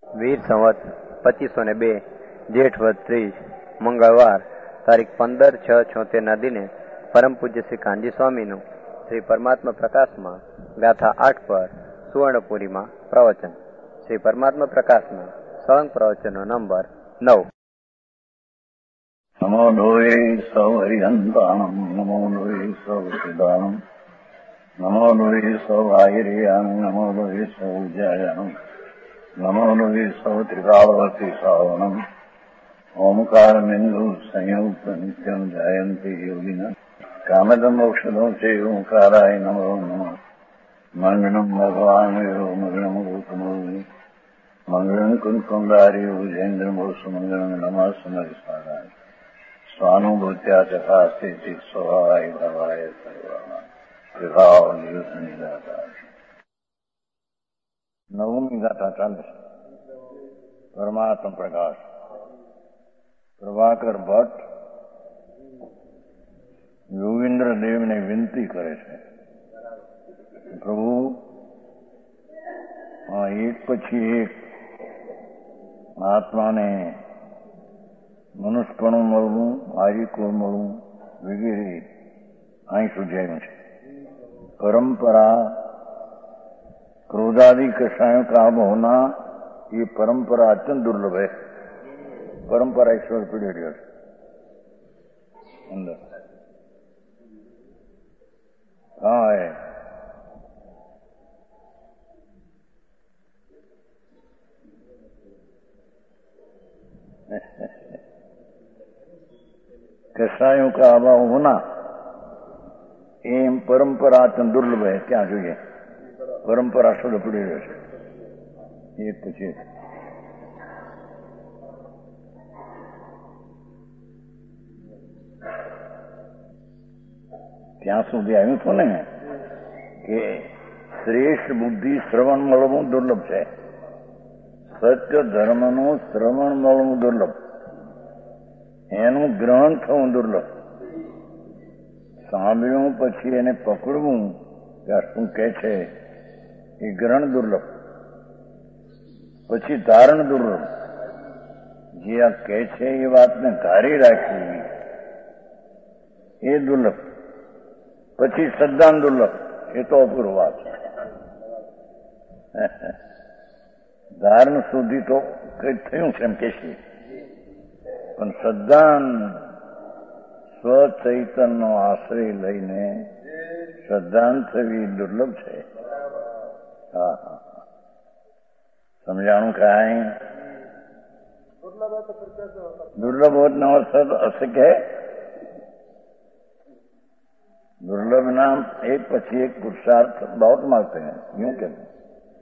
વીર સંવત 2502 જેઠ વદ 30 મંગળવાર તારીખ 15/6/76 દિને પરમ પૂજ્ય શ્રી કાનજી સ્વામીનું શ્રી પરમાત્મા પ્રકાશમાં ગાથા 8 પર સુવર્ણપુરીમાં પ્રવચન. શ્રી પરમાત્મા પ્રકાશના સળંગ પ્રવચનનો નંબર 9. નમો લોહે સૌ હરિહંતાણમ, નમો લોહે સૌ સિદ્ધાણમ, નમો લોહે સૌ આયર્યામ, નમો લોહે સૌ જયામ, નમો લોહે સૌ ત્રિકાળવતી શ્રાવણમ, ઓમકાર બિંદુ સંયુક્ત નિત્યમ જયંતી યોગિના કામદમ મોક્ષદો છે ઓંકારાય નમો નમઃ. મંગળમ ભગવાન યો મંગળમ ગૌતમોની મંગળમ કુંકુંડાર્યો વિજેન્દ્ર મોસુ મંગળમ નમઃ સમરિસ્મરાય સ્વાનુભૂત્યા ચકાસ્તે ચિત સ્વભાવાય ભવાય સર્વમાં વિભાવ નિયુદ્ધની ગાથા. નવમી ગાથા ચાલે છે. પરમાત્મા પ્રકાશ. પ્રભાકર ભટ્ટ યોગેન્દ્ર દેવને વિનંતી કરે છે, પ્રભુ એક પછી એક આત્માને મનુષ્યપણું મળવું, આર્યકુળ મળવું વગેરે અહીં સુધી આવ્યું છે. परंपरा क्रोधादि कषायों का अब होना, ये परंपरा अत्यंत दुर्लभ है. परंपरा ईश्वर पीढ़ी अंदर कहाँ है? कषायों का अभाव होना एम परंपरा अत्यंत दुर्लभ है. क्या જોઈએ? परंपरा શબ્દ પડી રહ્યો છે એક પછી એક. ત્યાં સુધી આવ્યું હતું ને કે શ્રેષ્ઠ બુદ્ધિ શ્રવણ મળવું દુર્લભ છે. સત્ય ધર્મનું શ્રવણ મળવું દુર્લભ, એનું ગ્રહણ થવું દુર્લભ, સાંભળ્યું પછી એને પકડવું કે આ શું કહે છે એ ગ્રહણ દુર્લભ, પછી ધારણ દુર્લભ, જે આ કહે છે એ વાતને ધારી રાખવી એ દુર્લભ, પછી શ્રદ્ધાન દુર્લભ. એ તો અપૂર્વ વાત છે. ધારણ સુધી તો કઈ થયું છે એમ કે છે, પણ શ્રદ્ધાન સ્વચૈતનનો આશ્રય લઈને શ્રદ્ધાન થવી દુર્લભ છે. હા હા, સમજાણું કાંઈ? दुर्लभ होना और अशक्य है. दुर्लभ नाम एक પછી एक पुरुषार्थ बहुत मांगते हैं, यूं कहते हैं.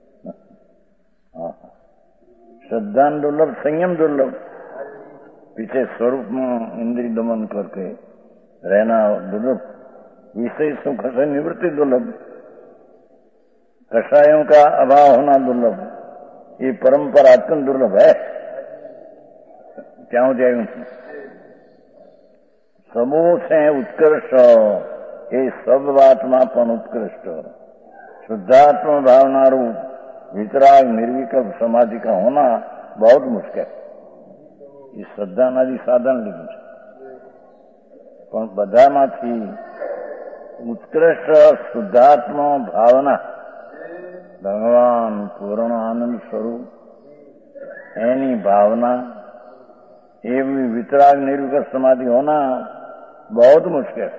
श्रद्धान दुर्लभ, संयम दुर्लभ, पीछे स्वरूप में इंद्रिय दमन करके रहना दुर्लभ, विषय सुख से निवृत्ति दुर्लभ, कषायों का अभाव होना दुर्लभ, ये परंपरा अत्यंत दुर्लभ है. क्या हो जाएगा? सबो से उत्कृष्ट એ સબ વાતમાં પણ ઉત્કૃષ્ટ शुद्धात्मा भावना रूप वितराग निर्विकल्प समाधि का होना बहुत मुश्किल. ये શ્રદ્ધાનાદી સાધન લીધું છે, પણ બધામાંથી ઉત્કૃષ્ટ શુદ્ધાત્મા ભાવના, ભગવાન પૂર્ણ આનંદ સ્વરૂપ એની ભાવના, એવી વિતરાગ निर्विकल्प समाधि होना बहुत मुश्किल.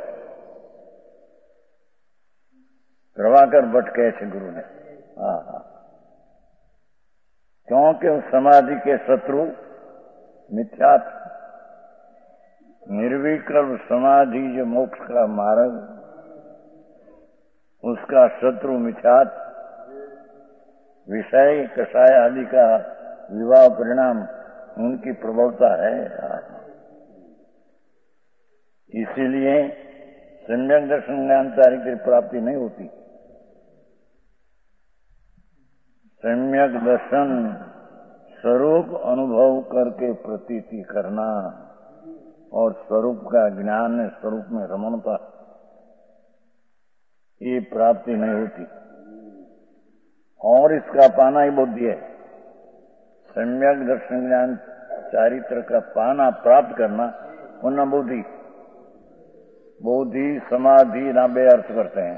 प्रभाकर भट्ट कहे थे गुरु ने. हाँ हाँ, क्योंकि उस समाधि के शत्रु मिथ्यात्व, निर्विकल्प समाधि जो मोक्ष का मार्ग, उसका शत्रु मिथ्यात्व, विषय कषाय आदि का विवाह परिणाम उनकी प्रबलता है. इसीलिए सम्यक दर्शन ज्ञान की प्राप्ति नहीं होती. सम्यक दर्शन स्वरूप अनुभव करके प्रतीति करना और स्वरूप का ज्ञान स्वरूप में रमणता, ये प्राप्ति नहीं होती. और इसका पाना ही बुद्धि है. सम्यक दर्शन ज्ञान चारित्र का पाना प्राप्त करना उन्ना बोधि बोधि समाधि ना बे अर्थ करते हैं।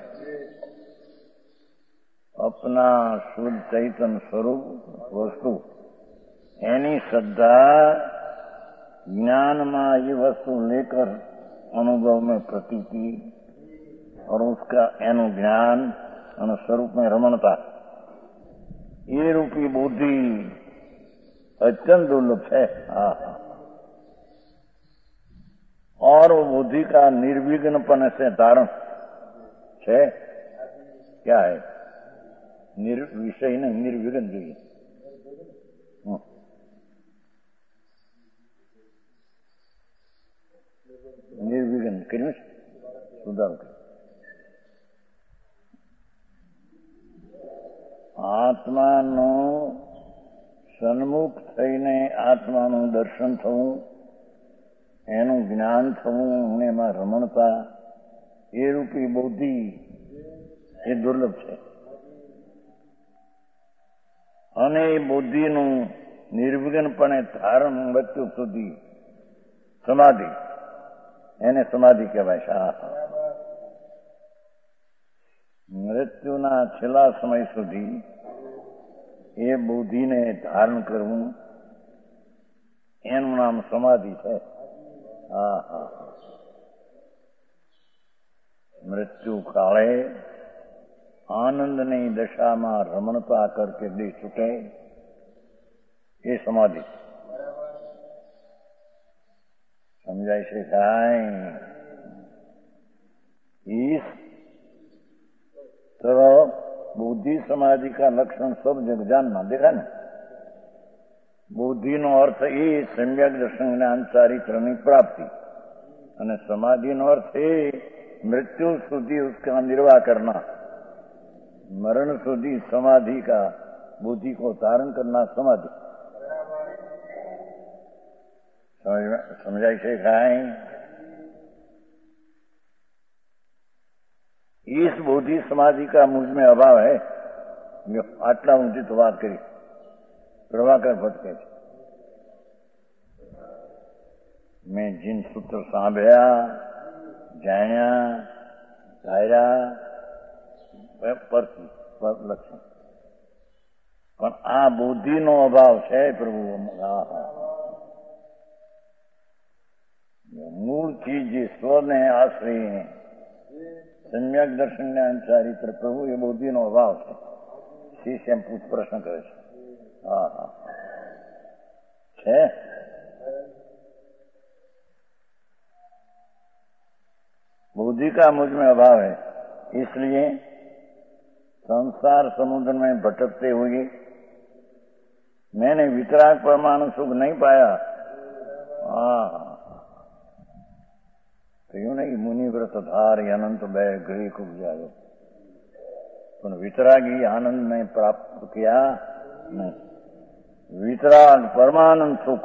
अपना शुद्ध चैतन्य स्वरूप वस्तु एनी श्रद्धा ज्ञान में ये वस्तु लेकर अनुभव में प्रतीति और उसका एनु ज्ञान और स्वरूप में रमणता, ये रूपी बुद्धि अत्यंत दुर्लभ है। और वो बुद्धि का निर्विघ्नपन से धारण है। क्या है? विषय नहीं, निर्विघ्न જોઈએ। निर्विघ्न કર્યું સુધારો કર્યો। આત્માનો સન્મુખ થઈને આત્માનું દર્શન થવું, એનું જ્ઞાન થવું, એમાં રમણતા, એ રૂપી બુદ્ધિ એ દુર્લભ છે। અને એ બુદ્ધિનું નિર્વિઘ્નપણે ધારણ મૃત્યુ સુધી સમાધિ, એને સમાધિ કહેવાય છે। મૃત્યુના છેલ્લા સમય સુધી એ બુદ્ધિને ધારણ કરવું એનું નામ સમાધિ છે। મૃત્યુ કાળે આનંદની દશામાં રમણતા કરકે દેહ છૂટે એ સમાધિ। समझाई से इस तरह बुद्धि समाधि का लक्षण सब जग जानना देखा ना। बुद्धि नो अर्थ ए सम्यक दर्शन ज्ञान चारित्रनी प्राप्ति અને સમાધિનો અર્થ એ मृत्यु સુધી उसका निर्वाह करना, मरण સુધી समाधि का बुद्धि को धारण करना समाधि। समझाई से इस बुद्धि समाधि का मुझ में अभाव है। आटला ऊंची तो बात करी प्रभाकर भट्ट के मैं जिन सूत्र सांभ्या जाया धारा परથી लक्षण પણ આ બુદ્ધિનો અભાવ છે પ્રભુ। मूल चीज स्व ने आश्रय सम्यक दर्शन ज्ञान चारित्र प्रभु ये बुद्धि नो अभाव है। शिष्य पूछ प्रश्न करे छे। बुद्धि का मुझ में अभाव है, इसलिए संसार समुद्र में भटकते हुए मैंने वितराग परमाणु सुख नहीं पाया। क्यों नहीं? मुनि व्रत धार अनंत भय गृह कुब जाए, पर वितरागी आनंद में प्राप्त किया नहीं। वितराग परमानंद सुख,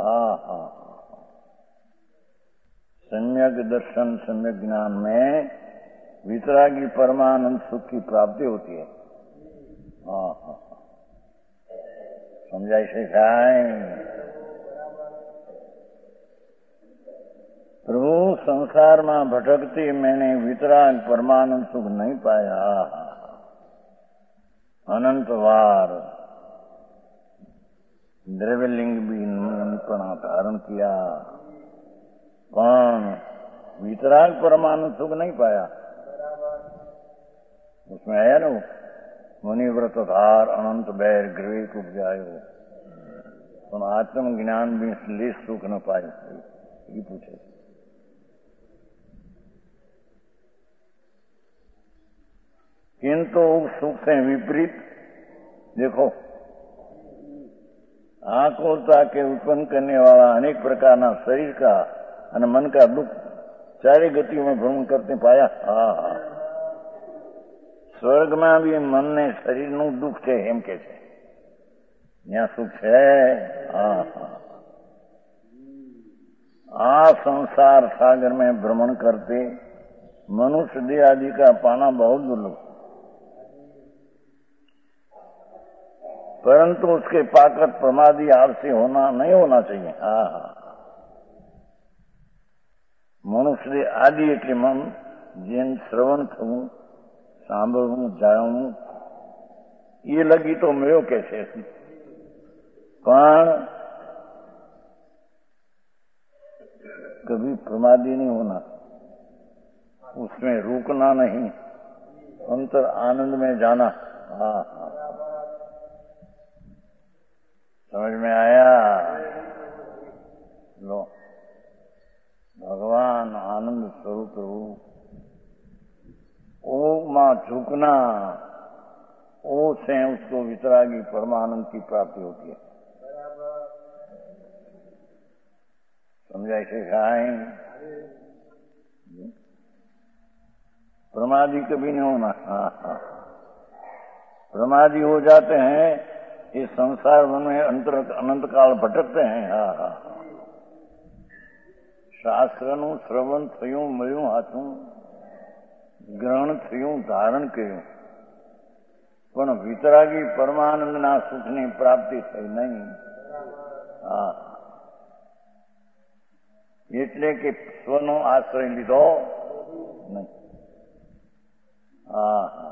सम्यक दर्शन सम्यक ज्ञान में वितरागी परमानंद सुख की प्राप्ति होती है। समझाई से प्रभु संसार में भटकती मैंने वितराग परमानंद सुख नहीं पाया। अनंत बार द्रव्यलिंग भी नूनपना धारण किया, पण वितराग परमानंद सुख नहीं पाया। उसमें आया ना मुनि व्रत धार अनंत बैर गृह उपजायो, पण आत्म ज्ञान भी लेस सुख न पाए। ये पूछे किंतु सुख से विपरीत देखो, आकुलता के उत्पन्न करने वाला अनेक प्रकार ना शरीर का और मन का दुख चारे गतियों में भ्रमण करते पाया। स्वर्ग में भी मन ने शरीर नु दुख है एम के छे, यहाँ सुख है। आ संसार सागर में भ्रमण करते मनुष्य देह आदि का पाना बहुत दुर्लभ। परंतु उसके पाकर प्रमादी आलसी होना नहीं होना चाहिए। हाँ हाँ, मनुष्य आदि એટલે મન જેન શ્રવણ થવું, સાંભળવું, જાણવું ये लगी तो मेरे कैसे, पण कभी प्रमादी नहीं होना, उसमें रुकना नहीं, अंतर आनंद में जाना। हाँ हाँ, समझ में आया? लो, भगवान आनंद स्वरूप ओम मां झुकना, ओ से उसको वितरागी परमानंद की प्राप्ति होती है। समझाए से खाए? प्रमादी कभी नहीं होना। हाँ हाँ, प्रमादी हो जाते हैं, इस संसार वन में अनंत काल भटकते हैं। हाँ हाँ, શાસ્ત્રનું શ્રવણ થયું, મળ્યું હાથું, ગ્રહણ થયું, ધારણ કર્યું, પણ વિતરાગી પરમાનંદના સુખની પ્રાપ્તિ થઈ નહીં। હા, એટલે કે સ્વનો આશ્રય લીધો નહીં। હા હા,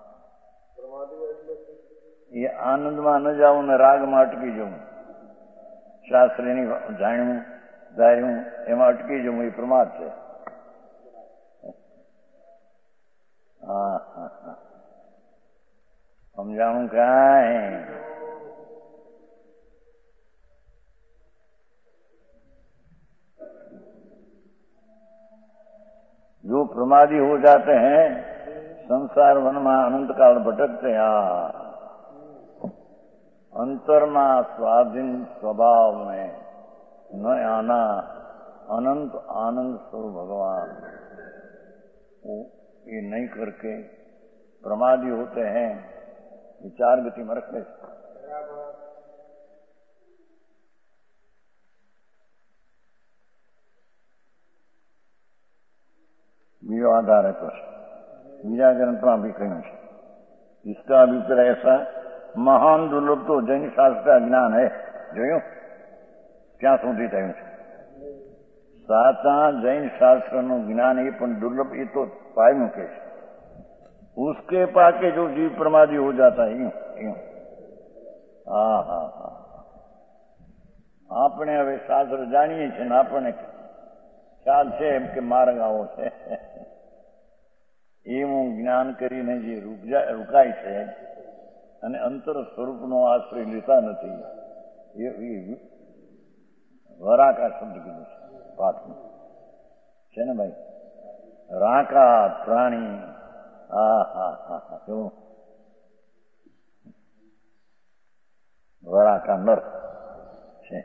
એ આનંદમાં ન જાવું ને રાગમાં અટકી જવું, શાસ્ત્રીની જાણ્યું ધાર્યું એમાં અટકી જવું એ પ્રમાદ છે। હા હા હા, સમજાણું કાંઈ? जो प्रमादी हो जाते हैं, संसार वन में अनंत काल भटकते हैं, अंतर में स्वाधीन स्वभाव में न आना, अनंत आनंद स्वरूप भगवान ये नहीं करके प्रमादी होते हैं, विचार गति में रखते। बीजो आधार है प्रश्न, बीजा ग्रंथ में भी कहूं है। इसका अभिप्राय ऐसा, महान दुर्लभ तो जैन शास्त्र का ज्ञान है, जो क्या सुधी थयु छे। साचा जैन शास्त्र नु ज्ञान ये पण दुर्लभ, ये तो पाई मूके छे। उसके पाके जो जीव प्रमादी हो जाता है, यूं। हाँ हाँ हाँ, आपने हवे शास्त्र जाणीए छे ने आपने ख्याल छे एम के मार्ग आवो छे, एवं ज्ञान करीने जे रुकाय छे अने अंतर स्वरूपनो आश्रय लेता नथी, ये वराका शब्द कीधुं छे पाठ में छे ने भाई। राका प्राणी, हा हा हा हा, क्यों वराका नर छे।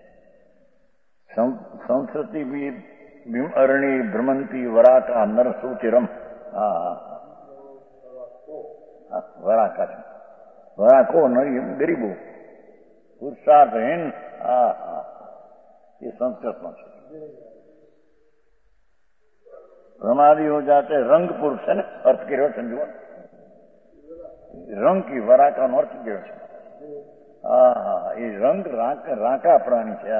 संस्कृति भी बिम अरणी भ्रमंती वराका नर सुचिरम। हा हा, वराका छे, वराको नहीं गरीबो पुरुषार्थहीन। हा हा, ये संस्कृत में है। प्रमादी हो जाते रंग पुरुष है ना, अर्थ के समझो, रंग की वरा का अर्थ के। हाँ हाँ, ये रंग राका प्राणी है।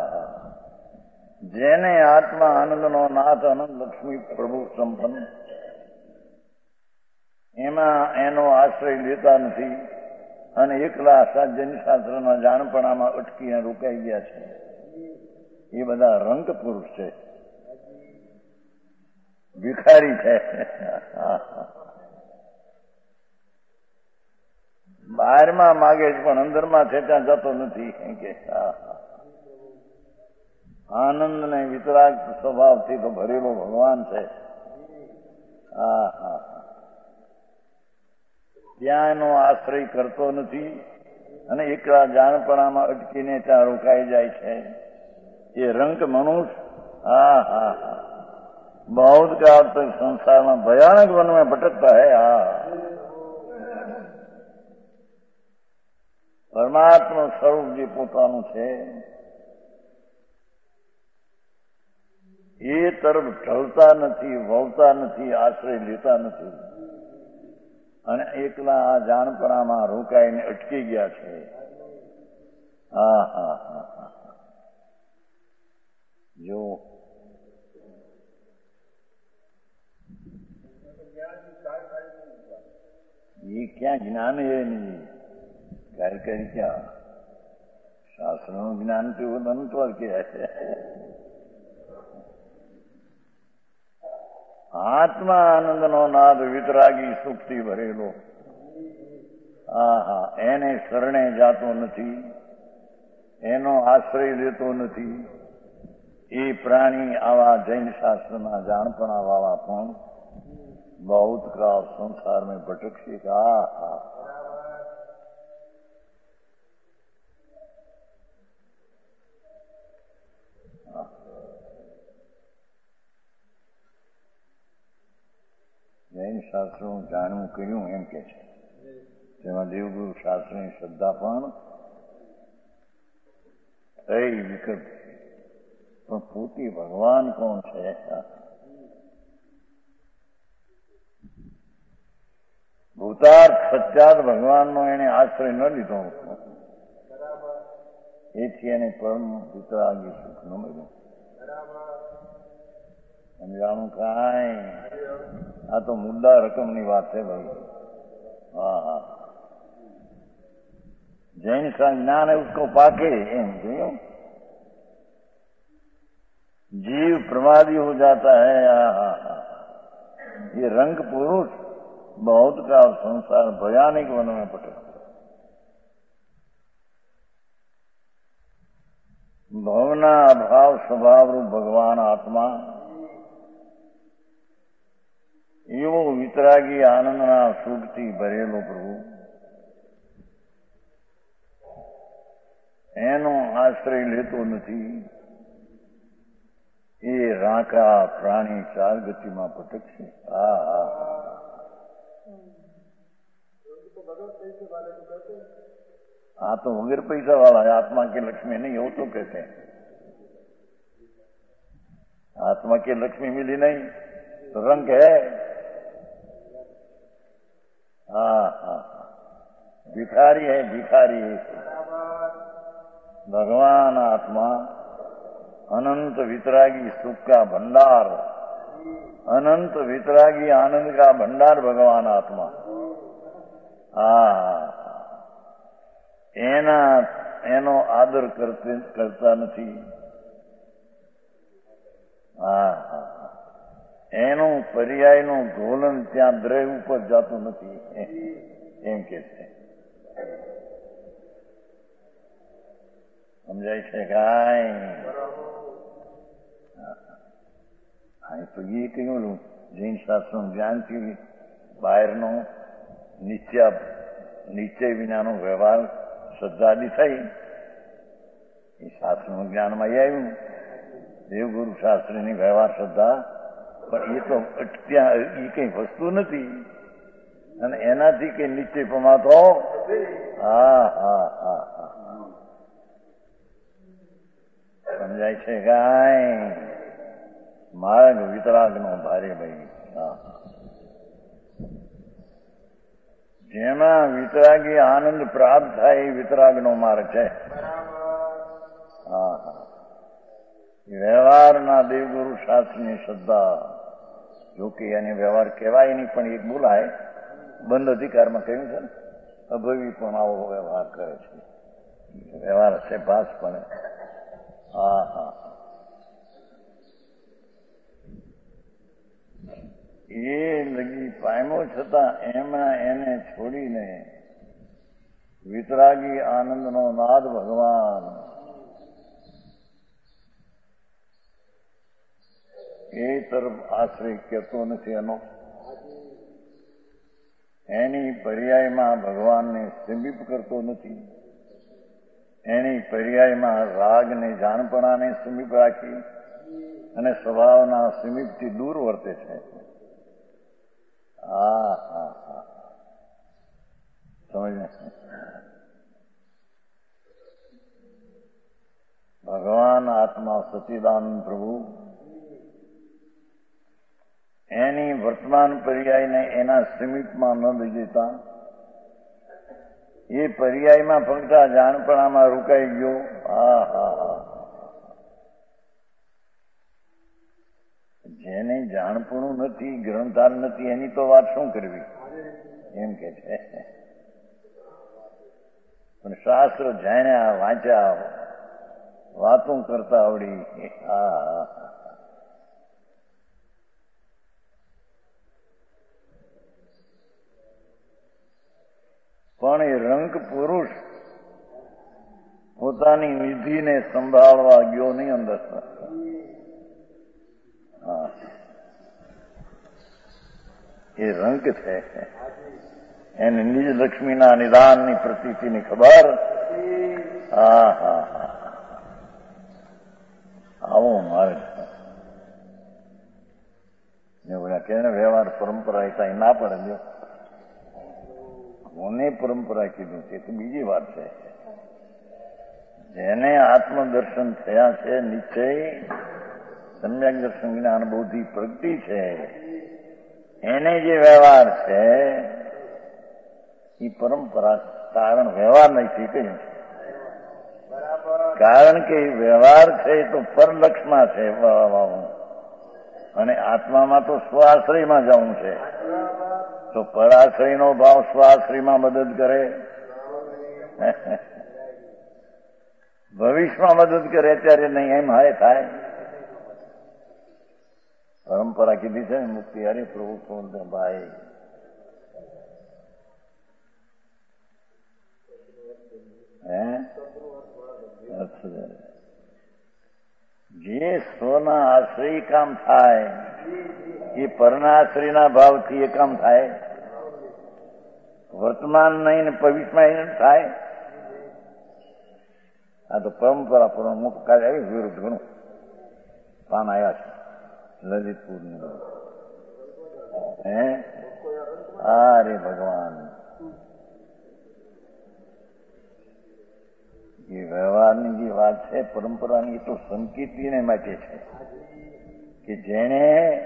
जेने आत्मा आनंद नो नाथ अनंत लक्ष्मी प्रभु संपन्न, एमा एनो आश्रय लेता नहीं અને એકલા સાજ્યની શાસ્ત્રના જાણપણામાં અટકીને રોકાઈ ગયા છે, એ બધા રંગ પુરુષ છે, ભિખારી છે। બહારમાં માગે છે પણ અંદરમાં છે ત્યાં જતો નથી કે આનંદ ને વિતરાગ સ્વભાવથી તો ભરેલો ભગવાન છે। હા હા, ત્યાં એનો આશ્રય કરતો નથી અને એકલા જાણપણામાં અટકીને ત્યાં રોકાઈ જાય છે, એ રંગ મનુષ્ય। હા હા હા, बहुत काल तक संसार में भयानक वन में भटकता है। हाँ, परमात्मा स्वरूप जी पोतानु छे એ તરફ ઢળતા નથી, વળતા નથી, આશ્રય લેતા નથી અને એકલા આ જાણપણામાં રોકાઈને અટકી ગયા છે। હા હા હા હા જો એ ક્યાં જ્ઞાન એ નહીં કાર્યકારી ક્યાં શાસ્ત્રનું જ્ઞાન તો અનંતવાર કહેવાય છે. આત્મા આનંદનો નાદ વિતરાગી સુખથી ભરેલો. હા હા એને શરણે જાતો નથી, એનો આશ્રય લેતો નથી. એ પ્રાણી આવા જૈન શાસ્ત્રના જાણપણા વાળા પણ बहुत काल संसार में भटक से कहा જૈન શાસ્ત્રોનું જાણવું કર્યું એમ કે છે. તેમાં દેવગુરુ શાસ્ત્રની શ્રદ્ધા પણ કઈ વિકલ્પ પણ પોતે ભગવાન કોણ છે? ભૂતાર્થ સચ્ચાત ભગવાનનો એને આશ્રય ન લીધો, એથી એને પરમ વિતરાગી સુખ ન મળ્યું. સમજાણું કાંઈ? આ તો મુદ્દા રકમની વાત છે ભાઈ. હા હા जैन का ज्ञान है उसको पाके जीव प्रमादी हो जाता है. ये रंग पुरुष बहुत का संसार भयानक वन में पटक भवना अभाव स्वभाव रूप भगवान आत्मा एवो वितरागी आनंदना सुखથી ભરેલો પ્રભુ એનો આશ્રય લેતો નથી. એ રાંકા પ્રાણી ચાર ગતિમાં ભટકશે. हाँ तो वगैर पैसा वाला है, आत्मा की लक्ष्मी नहीं हो तो कहते हैं. आत्मा की लक्ष्मी मिली नहीं तो रंग है. हाँ हाँ भिखारी है, भिखारी है. भगवान आत्मा अनंत वितरागी सुख का भंडार, अनंत वितरागी आनंद का भंडार भगवान आत्मा. हाँ એનો આદર કરતા નથી. હા એનું પર્યાયનું ધોલન ત્યાં દ્રવ્ય ઉપર જતું નથી એમ કે છે. સમજાય છે કાંઈ? હા તો એ કહ્યું જૈન શાસ્ત્રનું જ્ઞાનથી બહારનો નિશ્ચય વિનાનો વ્યવહાર શ્રદ્ધાદી થઈ એ શાસ્ત્રનું જ્ઞાનમાં આવ્યું. દેવગુરુ શાસ્ત્રીની વ્યવહાર શ્રદ્ધા પણ એ તો ત્યાં એ કઈ વસ્તુ નથી અને એનાથી કઈ નિશ્ચય પમાતો. હા હા હા હા સમજાય છે કાંઈ? માર્ગ વિતરાગનો ભારે ભાઈ. હા જેમાં વિતરાગી આનંદ પ્રાપ્ત થાય એ વિતરાગનો માર્ગ છે. હા હા વ્યવહારના દેવગુરુ શાસ્ત્રની શ્રદ્ધા જોકે એને વ્યવહાર કહેવાય નહીં પણ એક બોલાય. બંધ અધિકારમાં કહ્યું છે ને અભવી પણ આવો વ્યવહાર કરે છે. વ્યવહાર છે ભાસ પણ. હા હા એ લગી પામ્યો છતાં એમાં એને છોડીને વિતરાગી આનંદનો નાદ ભગવાન એ તરફ આશ્રય કહેતો નથી. એનો એની પર્યાયમાં ભગવાનને સમીપ કરતો નથી. એની પર્યાયમાં રાગને જાણપણાને સમીપ રાખી અને સ્વભાવના સમીપથી દૂર વર્તે છે. હા હા હા સમજ. ભગવાન આત્મા સચ્ચિદાનંદ પ્રભુ એની વર્તમાન પર્યાયને એના સમીપમાં ન લઈ જતા એ પર્યાયમાં ફક્ત આ જાણપણામાં રોકાઈ ગયો. હા હા હા. જેને જાણપણું નથી, ગ્રંથાર નથી, એની તો વાત શું કરવી એમ કે છે. પણ શાસ્ત્ર જાણ્યા, વાંચ્યા, વાતો કરતા આવડી. હા. પણ એ રંગ પુરુષ પોતાની નિધિને સંભાળવા ગયો નહીં અંદર. હા, એ રંગ છે. એને નિજ લક્ષ્મીના નિદાનની પ્રતીતિની ખબર. હા હા હા. આવો મારે કે વ્યવહાર પરંપરા એ ના પડે. જો કોને પરંપરા કીધું છે તો બીજી વાત છે. જેને આત્મદર્શન થયા છે, નિશ્ચય સમ્યક દર્શન જ્ઞાન બુદ્ધિ પ્રગતિ છે, એને જે વ્યવહાર છે એ પરંપરા કારણ વ્યવહાર નથી કહ્યું છે. કારણ કે વ્યવહાર છે એ તો પરલક્ષમાં છે અને આત્મામાં તો સ્વાશ્રયમાં જવું છે. તો પરાશ્રયનો ભાવ સ્વાશ્રયમાં મદદ કરે, ભવિષ્યમાં મદદ કરે, અત્યારે નહીં એમ હાય થાય. પરંપરા કીધી છે ને મુક્તિ. અરે પ્રભુ ભાઈ જે સ્વના આશ્રય કામ થાય એ પરના આશ્રયના ભાવથી એ કામ થાય. વર્તમાન નહીં ને ભવિષ્યમાં થાય. આ તો પરંપરા પ્રમુખ કાર્ય આવી વિરુદ્ધ ઘણું પાન આવ્યા છે લલિતપુરની. અરે ભગવાન, એ વ્યવહારની જે વાત છે પરંપરાની, એ તો સંકેતીને માટે છે કે જેણે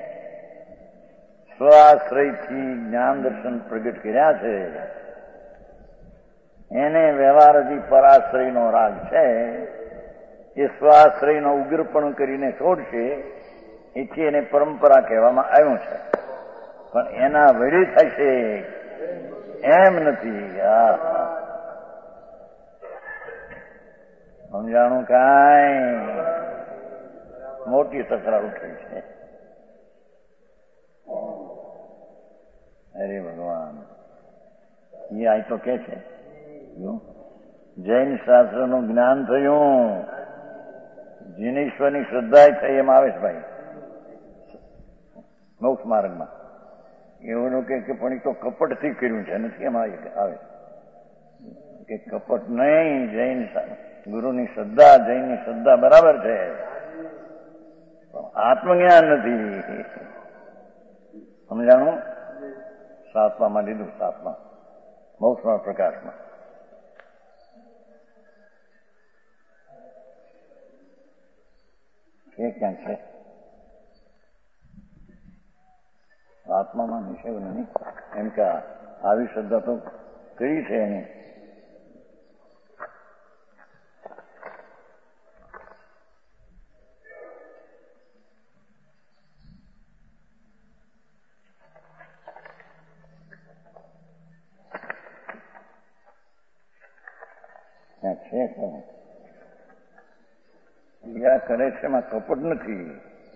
સ્વાશ્રયથી જ્ઞાન દર્શન પ્રગટ કર્યા છે એને વ્યવહાર હજી પરાશ્રયનો રાગ છે. એ સ્વાશ્રયનો ઉગ્રપણું કરીને છોડશે, એથી એને પરંપરા કહેવામાં આવ્યું છે. પણ એના વડે થશે એમ નથી. સમજાણું? કાંઈ મોટી તકરાર ઉઠી છે. અરે ભગવાન, એ આ તો કે છે જૈન શાસ્ત્રનું જ્ઞાન થયું, જીનેશ્વરની શ્રદ્ધા થઈ, એમ આવે છે ભાઈ મોક્ષ માર્ગમાં. એવું કે પણ એ તો કપટથી કર્યું છે, નથી એમ આવે કે કપટ નહીં. જૈન ગુરુની શ્રદ્ધા, જૈનની શ્રદ્ધા બરાબર છે, આત્મજ્ઞાન નથી. સમજાણું? સાતમામાં લીધું, સાતમા મોક્ષમાં પ્રકાશમાં. એ ક્યાં છે? આત્મામાં નિષેધ નહીં એમ કે આવી શ્રદ્ધા તો કરી છે એની. ક્યાં છે? ક્રિયા કરે છે એમાં કપટ નથી.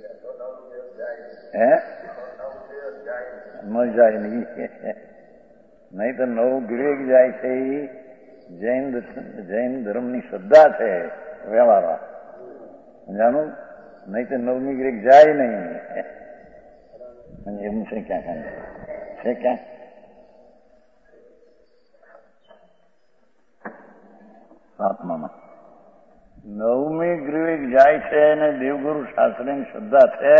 ન જાય નહીં તો નવું ગૃહ જાય છે. એ જૈન ધર્મની શ્રદ્ધા છે વ્યવહારમાં. જાણું? નહીં તો નવમી ગ્રેક જાય નહીં. એમ છે ક્યાં છે? ક્યાં આત્મામાં નવમી ગૃહ જાય છે અને દેવગુરુ શાસ્ત્રની શ્રદ્ધા છે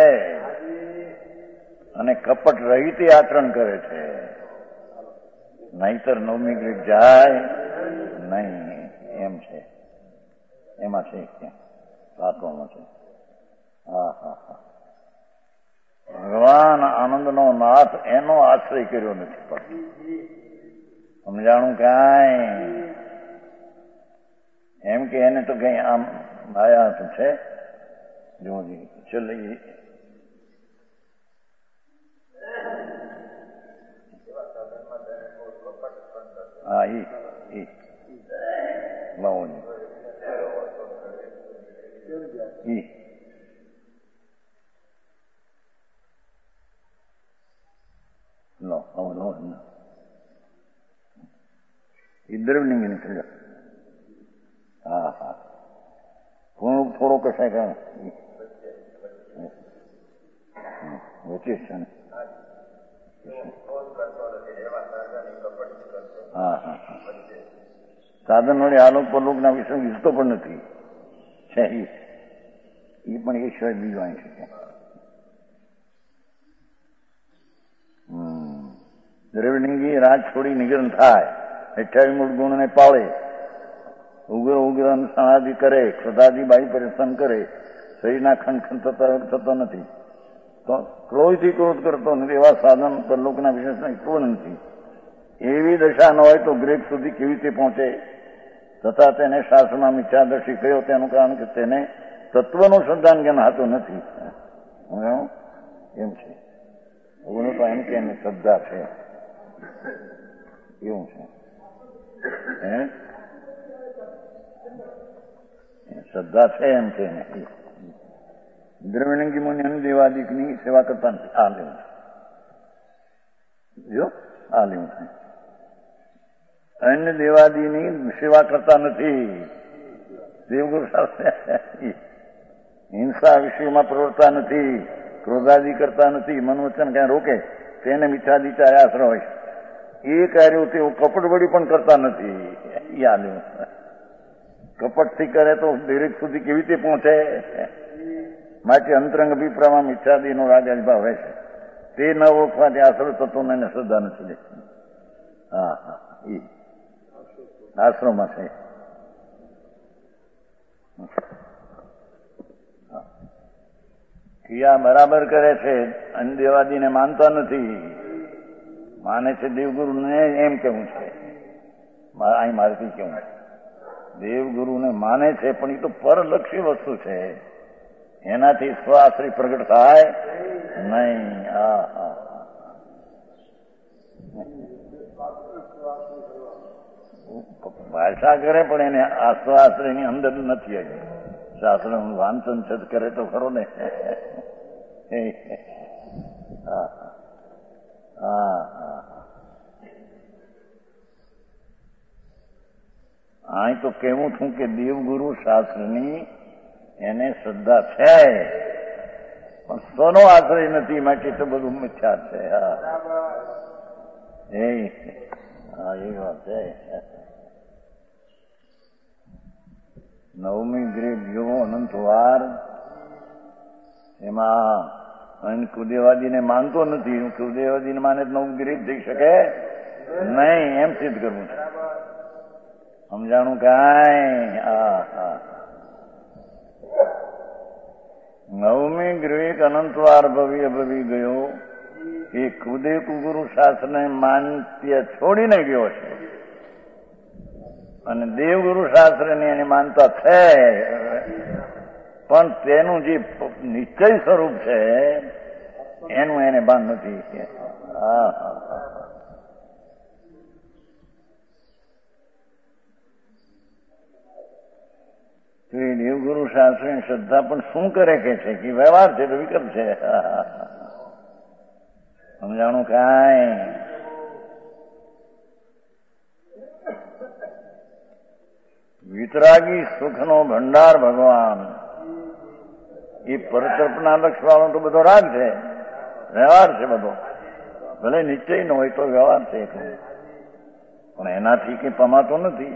અને કપટ રહિત આચરણ કરે છે. નહીતર નવમી ગ્રીક જાય નહીં. એમ છે. એમાં છે ક્યાં? આત્મામાં છે. હા હા હા. ભગવાન આનંદનો નાથ એનો આશ્રય કર્યો નથી. પણ સમજાણું કાંઈ? એમ કે એને તો કઈ આમ માયા તો છે જોજી. ચલો હા ઈ લાવો ઈ लो लो इधर भी नहीं निकल हाँ हाँ थोड़ो कसा है हाँ हाँ સાધન વડે આલોક પરલોકના વિષય વિસતો પણ નથી છે એ પણ એ સિવાય બીજું અહીં છે. દ્રવિલિંગી રાજ છોડી નિગ્રહ થાય, 28 મૂળ ગુણને પાળે, ઉગ્ર સમાધિ કરે, ક્રોધાદી બાહ્ય પરિશ્રમ કરે, શરીરના ખંડ થતો નથી, તો ક્રોધથી ક્રોધ કરતો નથી, એવા સાધન પરલોકના વિશેષ પૂર્ણ નથી. એવી દશા ન હોય તો ગ્રેક સુધી કેવી રીતે પહોંચે? તથા તેને શાસ્ત્રમાં મિથ્યાદર્શી કહ્યો તેનું કારણ કે તેને તત્વનું શ્રદ્ધાન જ્ઞાન હાથું નથી. એમ છે ભગવાન તો એમ કે એને શ્રદ્ધા છે એવું છે. શ્રદ્ધા છે એમ છે ને. દ્રવ્યલિંગી મુનિ અન્ય દેવાદિકની સેવા કરતા નથી. આ લેવું જો આ લેવું છે. અન્ય દેવાદિની સેવા કરતા નથી. દેવગુરુ હિંસા વિષયમાં પ્રવર્તતા નથી, ક્રોધાદિ કરતા નથી, મનોવચન ક્યાં રોકે તેને મિથ્યાદિચાર આશ્રય હોય. એ કાર્યો તેઓ કપટ વળી પણ કરતા નથી. યાદ કપટથી કરે તો દરેક સુધી કેવી રીતે પહોંચે? માટે અંતરંગ અભિપ્રાયમાં મિથ્યાદિનો રાજાભાવ રહેશે. તે ન ઓળખવાથી આશ્રય તત્વોને એને શ્રદ્ધા નથી. હા હા એ આશ્રમમાં છે. ક્રિયા બરાબર કરે છે, અન્ય દેવાદીને માનતા નથી. માને છે દેવગુરુને એમ કેવું છે, અહીં મારથી કેવું છે. દેવગુરુને માને છે પણ એ તો પરલક્ષી વસ્તુ છે, એનાથી સ્વાશ્રય પ્રગટ થાય નહીં. ભાષા કરે પણ એને સ્વાશ્રયની અંદર નથી. શાસ્ત્ર વાંચન છે કરે તો ખરો ને. અહીં તો કેવું છું કે દેવગુરુ શાસ્ત્રની એને શ્રદ્ધા છે પણ સોનો આશ્રય નથી, માટે તો બધું મિથ્યા છે. એ વાત છે. નવમી ગ્રેડ જેવો અનંતવાર એમાં કુદેવાદીને માનતો નથી. કુદેવાદીને માને નવમી ગ્રેડ થઈ શકે નહીં, એમ સિદ્ધ કરવું છે. સમજાણું કાંઈ? નવમી ગ્રેડ અનંતવાર ભવી ગયો એ ખુદે ગુરુ શાસ્ત્રને માન્ય છોડીને ગયો છે અને દેવગુરુ શાસ્ત્રની એની માનતા છે, પણ તેનું જે નિશ્ચય સ્વરૂપ છે એનું એને ભાન નથી. તો એ દેવગુરુ શાસ્ત્રની શ્રદ્ધા પણ શું કરે કે છે કે વ્યવહાર છે તો વિકલ્પ છે. સમજાણું કાંઈ? વિતરાગી સુખનો ભંડાર ભગવાન એ પરકલ્પના લક્ષ વાળો તો બધો રાગ છે, વ્યવહાર છે બધો. ભલે નિશ્ચય ન હોય તો વ્યવહાર છે, પણ એનાથી કઈ પમાતો નથી.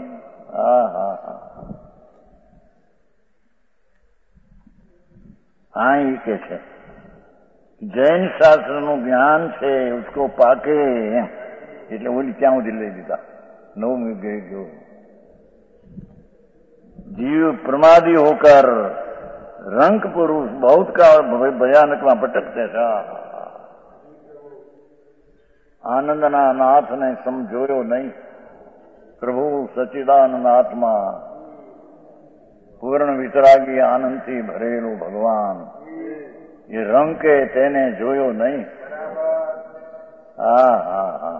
હા એ કે છે જૈન શાસ્ત્રનું જ્ઞાન છે ઉસકો પાકે, એટલે ઓલી ક્યાં સુધી લઈ દીધા. નવમી ગયો जीव प्रमादी होकर रंग पुरुष बहुत काल भयानक में भटकते था. आनंदना नाथ ने समझोयो नहीं, પ્રભુ સચ્ચિદાનંદ આત્મા, પૂર્ણ વિતરાગી આનંદથી ભરેલું ભગવાન, એ રંગ કે તેને જોયો નહીં. હા હા હા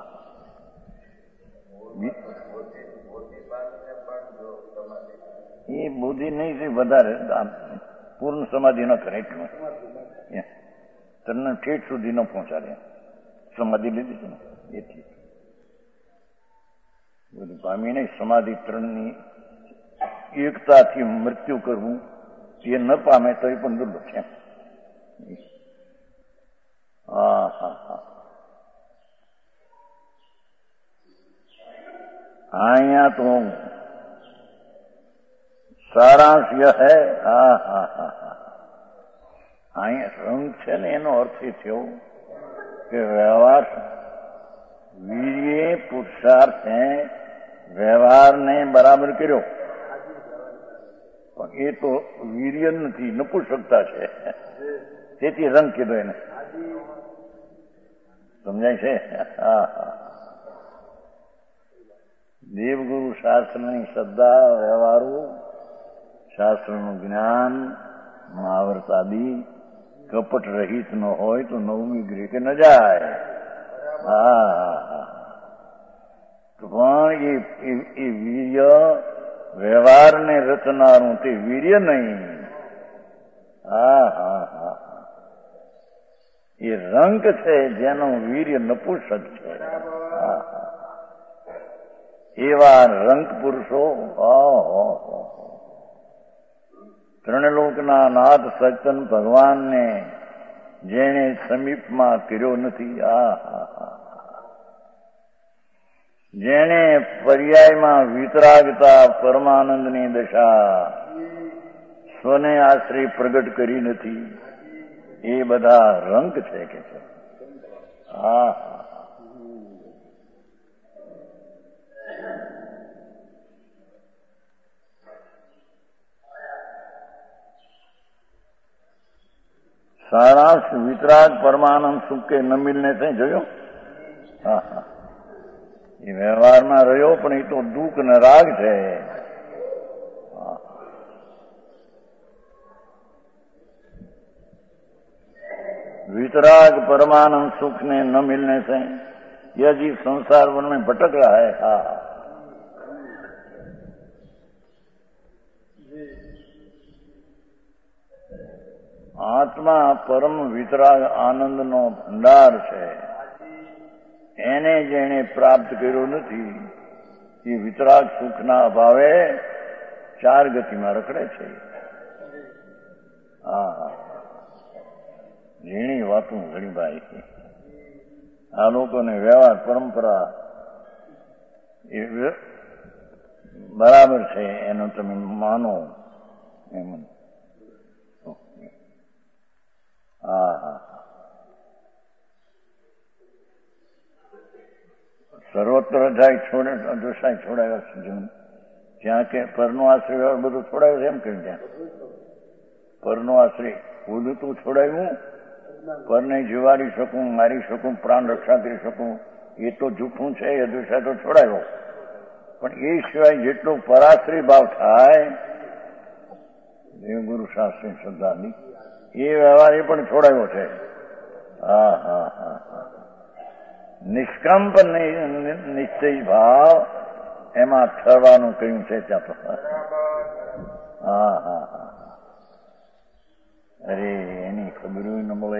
એ બુદ્ધિ નહીં છે વધારે, પૂર્ણ સમાધિ ન કરે એટલું તમને ઠેઠ સુધી ન પહોંચાડે. સમાધિ લીધી છે ને એથી બધું પામી નહીં. સમાધિ ત્રણની એકતાથી મૃત્યુ કરવું એ ન પામે તો એ પણ દુર્લભ છે. હા હા હા અહીંયા તો સારાંશ યહ હૈ. હા હા હા હા અહીંયા રંગ છે ને એનો અર્થ એ થયો કે વ્યવહાર વીર્ય પુરુષાર્થે વ્યવહારને બરાબર કર્યો, પણ એ તો વીર્ય નથી, નપુંસકતા છે. તેથી રંગ કીધો એને. સમજાય છે? હા હા દેવગુરુ શાસ્ત્રની શ્રદ્ધા, વ્યવહારો, શાસ્ત્રનું જ્ઞાન, મહાવર્તાદી કપટ રહિત ન હોય તો નવમી ગ્રીકે ન જાય. હા હા હા પણ એ વીર્ય વ્યવહારને રચનારું તે વીર્ય નહીં. હા હા હા એ રંગ છે જેનું વીર્ય નપુંસક છે. હા હા એવા રંગ પુરુષો ત્રણલોકના નાથ સજ્જન ભગવાનને જેણે સમીપમાં કર્યો નથી. જેણે પર્યાયમાં વિતરાગતા પરમાનંદની દશા સ્વને આશ્રય પ્રગટ કરી નથી, એ બધા રંગ છે કે છે. હા सारांश वितराग परमानंद सुख के न मिलने से જોયો. હા હા એ વ્યવહારમાં રહ્યો પણ એ તો દુઃખ ને રાગ છે. वितराग परमानंद सुख ने न मिलने से यह जीव संसार वन में भटक रहा है. हाँ આત્મા પરમ વિતરાગ આનંદનો ભંડાર છે. એને જેણે પ્રાપ્ત કર્યો નથી એ વિતરાગ સુખના અભાવે ચાર ગતિમાં રખડે છે. હા ઝીણી વાતું ઘણીભાઈ. આ લોકોને વ્યવહાર પરંપરા એ બરાબર છે એનો તમે માનો એમ. હા હા સર્વત્ર જાય છોડે દોષાય છોડાયો છે. જ્યાં કે પરનો આશ્રય વ્યવહાર બધું છોડાયું છે એમ કહ્યું. ત્યાં પરનો આશ્રય બધું તું છોડાયું, પરને જીવાડી શકું, મારી શકું, પ્રાણ રક્ષા કરી શકું, એ તો જૂઠું છે. એ દોષા તો છોડાયો, પણ એ સિવાય જેટલો પરાશ્રય ભાવ થાય દેવગુરુ શાસ્ત્રી શ્રદ્ધાની એ વ્યવહાર એ પણ છોડાયો છે. હા હા હા હા નિષ્કંપ નિશ્ચય ભાવ એમાં ઠરવાનું કહ્યું છે ત્યાં તો. હા હા હા અરે એની ખબર ન મળે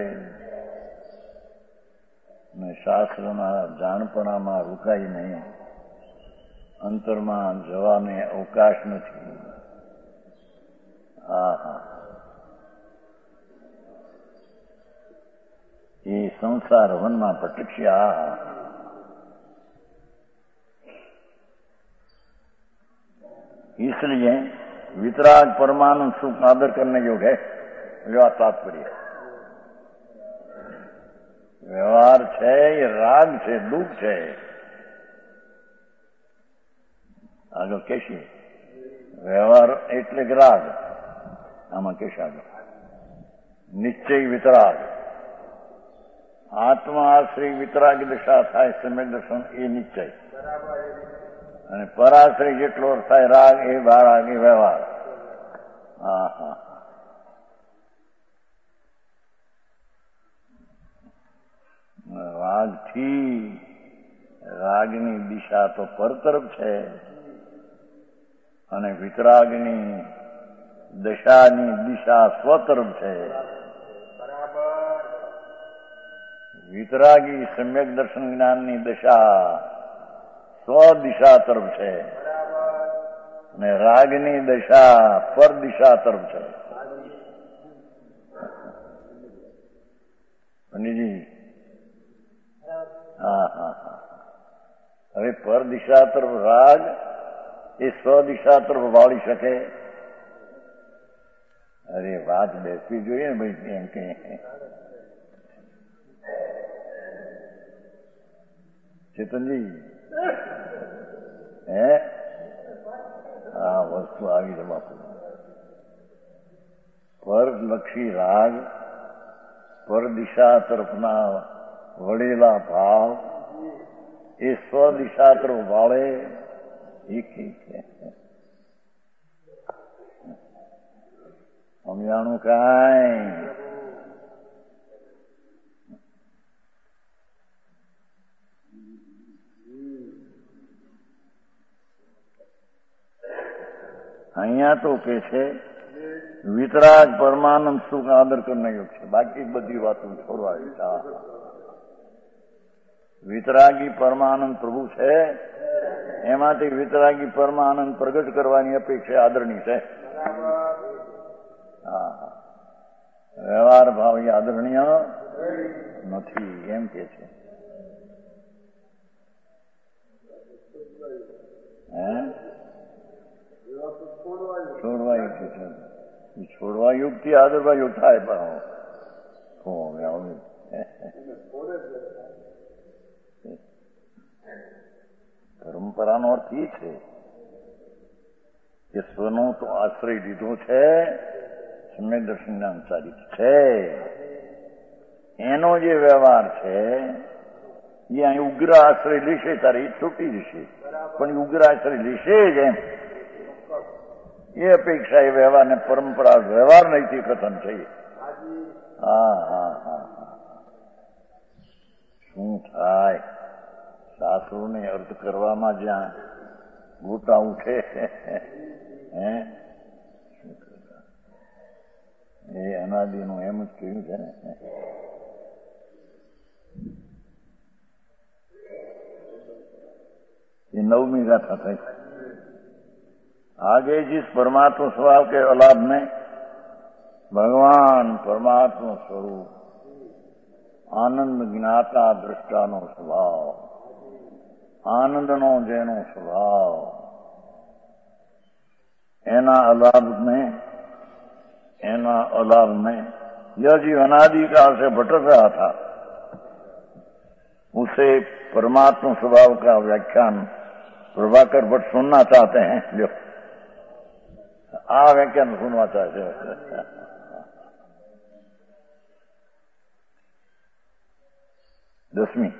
ને શાસ્ત્રના જાણપણામાં રોકાય નહીં, અંતરમાં જવાને અવકાશ નથી. હા હા એ સંસાર વનમાં ભટક્યા. इसलिए वितराग परमानंद सुख आदर करने योग है. जो आ तात्पर्य વ્યવહાર છે એ રાગ છે, દુઃખ છે. આગળ કહેશે વ્યવહાર એટલે કે રાગ. આમાં કહેશે આગળ નિશ્ચય વિતરાગ. આત્મા આશ્રય વિતરાગ દશા થાય સમય દર્શન એ નિશ્ચય. અને પરાશ્રય જેટલો થાય રાગ એ રાગ એ વ્યવહાર. હા હા, રાગથી રાગની દિશા તો પર તરફ છે અને વિતરાગની દશાની દિશા સ્વ તરફ છે. વિતરાગી સમ્યક દર્શન જ્ઞાનની દશા સ્વ દિશા તરફ છે અને રાગની દશા પર દિશા તરફ છે. પંડિતજી, હા હા હા, હવે પર દિશા તરફ રાગ એ સ્વ દિશા તરફ વાળી શકે? અરે વાત બેસવી જોઈએ ને ભાઈ. એમ કે ચેતનજી, હે આ વસ્તુ આવી છે બાપુ. પરલક્ષી રાગ, પર દિશા તરફના વળેલા ભાવ એ સ્વ દિશા તરફ વાળે એક સમજાણું કાંઈ? અહીંયા તો કે છે વિતરાગ પરમાનંદ સુખ આદર કરનો યોગ છે. બાકી બધી વાતો છોડવાવી. વિતરાગી પરમાનંદ પ્રભુ છે, એમાંથી વિતરાગી પરમાનંદ પ્રગટ કરવાની અપેક્ષા આદરણી છે. હા, વ્યવહાર ભાવ એ આદરણીય નથી એમ કે છે. છોડવા યુક્ત છે. છોડવા યુક્ત થી આદરવા યુક્ત થાય. પણ પરંપરાનો અર્થ એ છે કે સ્વનો તો આશ્રય લીધો છે, સમ્યક દર્શન અંસારિત છે, એનો જે વ્યવહાર છે એ અહીં ઉગ્ર આશ્રય લેશે ત્યારે એ છૂટી જશે. પણ ઉગ્ર આશ્રય લેશે જ એમ એ અપેક્ષા એ વ્યવહાર ને પરંપરા વ્યવહાર નૈતિક કથન છે. હા હા હા, શું થાય? શાસ્ત્રોને અર્થ કરવામાં જ્યાં ગોટા ઉઠે એ અનાદિનું એમ જ કહ્યું છે ને. ये 9वीं गाथा થઈ. आगे जिस परमात्मा स्वभाव के अलाभ में भगवान परमात्मा स्वरूप आनंद ज्ञाता दृष्टाનો સ્વભાવ, આનંદનો જેનો સ્વભાવ, એના अलाभ में यह जीव अनादिकाल से भटक रहा था, उसे परमात्मा स्वभाव का व्याख्यान प्रभाकर भट्ट सुनना चाहते हैं. लो आ व्याख्यान सुनना चाहते हैं. 10वीं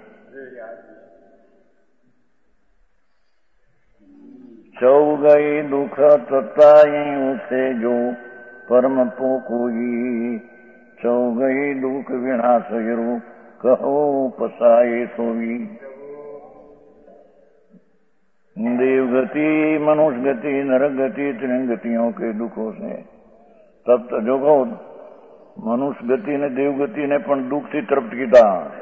चौ गई दुख तताई उसे जो परम पो कोई, चौ गई दुख विनाश गिरु कहो पसाए सोई. देव गति, मनुष्य गति, नरक गति, तीन गतियों के दुखों से तब जो કહો મનુષ્ય ગતિ ને દેવ ગતિ ને પણ દુઃખ થી તૃપ્ત કીધા.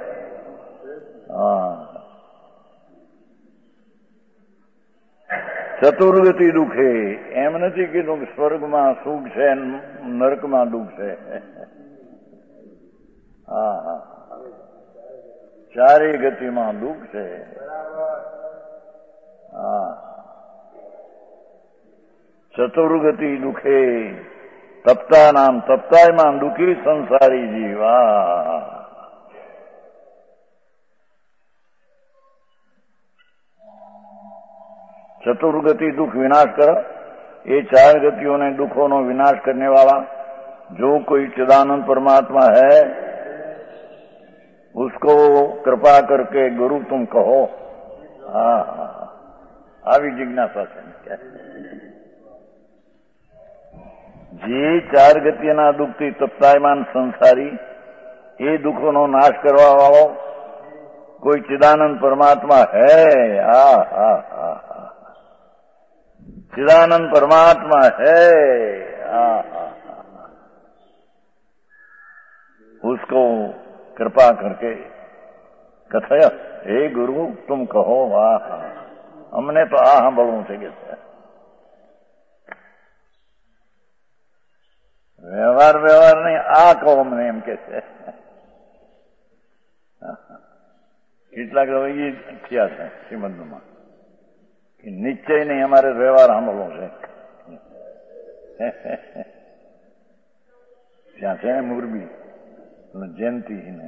ચતુર્ગતિ દુઃખે એમ નથી કીધું કે સ્વર્ગમાં સુખ છે, નરકમાં દુઃખ છે. હા હા, ચારે ગતિમાં દુઃખ છે. હા, ચતુર્ગતિ દુઃખે તપતા નામ તપતાયમાં દુઃખી સંસારી જીવા. चतुर्गति दुख विनाश कर, ये चार गतियों ने दुखों नो विनाश करने वाला जो कोई चिदानंद परमात्मा है उसको कृपा करके गुरु तुम कहो. આવી જિજ્ઞાસા છે. જે ચાર ગતિના દુઃખથી તપ્તાયમાન સંસારી એ દુઃખોનો નાશ કરવા વાળો કોઈ ચિદાનંદ પરમાત્મા હૈ. चिदानंद परमात्मा है. उसको कृपा करके कथय हे गुरु तुम कहो. वाह हमने तो સાંભળવું છે કે વ્યવહાર નહીં આ કહો અમને એમ કે છે. કેટલાક એ થયા છે શ્રીમદમાં કે નિશ્ચય નહીં અમારે વ્યવહાર સાંભળવો છે. ત્યાં છે ને મોરબી જયંતિ ને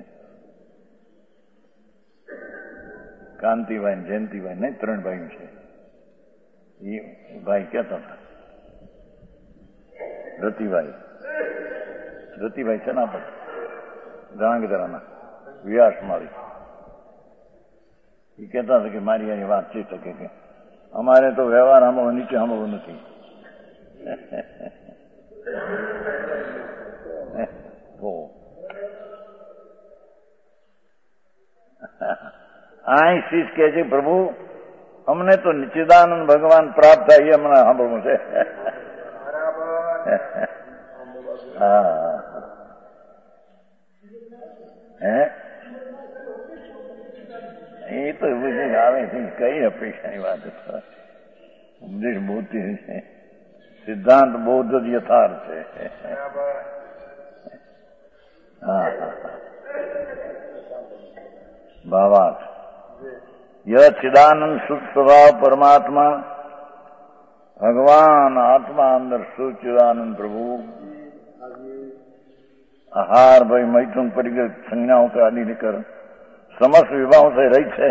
કાંતિભાઈ જયંતિભાઈ નહીં 3 ભાઈઓ છે. એ ભાઈ કહેતા હતા રતિભાઈ છે ને આપણે ધ્રાંગધરાના વ્યાસ મારી એ કહેતા હતા કે મારી આની વાત છે તો કે અમારે તો વ્યવહાર સાંભળવો નીચે સાંભળવું નથી. આ શીશ કે છે પ્રભુ અમને તો નિચિદાનંદ ભગવાન પ્રાપ્ત થાય એ અમને સાંભળવું છે. એ તો બધું આવે છે. કઈ અપેક્ષાની વાત ઉપદેશ બૌદ્ધિક છે. સિદ્ધાંત બૌદ્ધ જ યથાર્થ છે. ભાવાર્થ यह चिदानंद शुद्ध स्वभाव परमात्मा भगवान आत्मा अंदर शुद्ध चिदानंद प्रभु आहार भाई मैथुन परिग्रह संज्ञाओं का आदि लेकर समस्त विभागों से रहित है.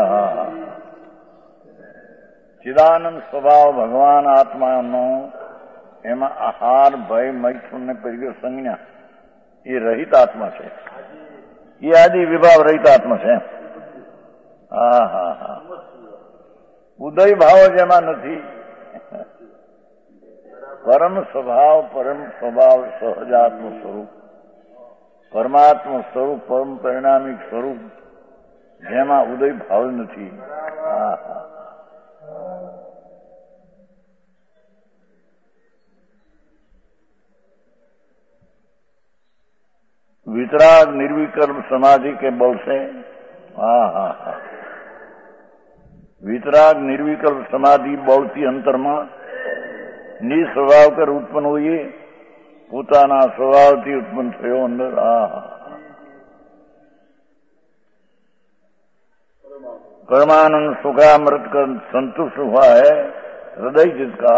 चिदानंद स्वभाव भगवान आत्मा नो एमा आहार भय मैथुन ने परिग्रह संज्ञा ये रहित आत्मा है. ये आदि विभाव रहित आत्मा है. ઉદય ભાવ જેમાં નથી. પરમ સ્વભાવ સહજાત્મ સ્વરૂપ પરમાત્મ સ્વરૂપ પરમ પરિણામિક સ્વરૂપ જેમાં ઉદય ભાવ નથી. वितराग निर्विकल्प समाधि के बल से वितराग निर्विकल्प समाधि બળથી અંતરમાં નિસ્વભાવ કર ઉત્પન્ન હોઈએ પોતાના સ્વભાવથી ઉત્પન્ન થયો અંદર. परमानंद सुखामृत कर संतुष्ट हुआ है हृदय जिसका.